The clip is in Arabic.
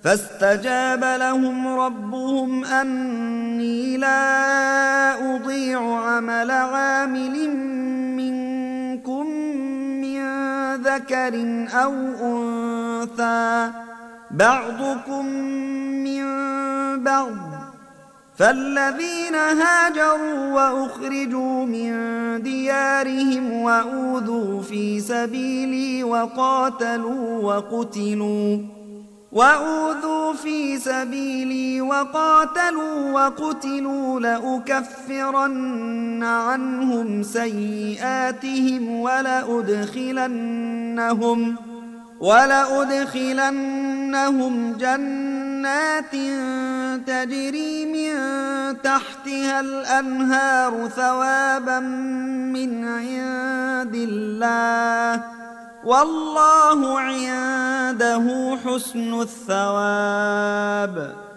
فاستجاب لهم ربهم أني لا أضيع عمل عامل منكم من ذكر أو أنثى بعضكم من بعض، فالذين هاجروا وأخرجوا من ديارهم وأوذوا في سبيلي وقاتلوا لأكفرن عنهم سيئاتهم ولأدخلنهم جنات تجري من تحتها الأنهار ثوابا من عند الله، والله عنده حسن الثواب.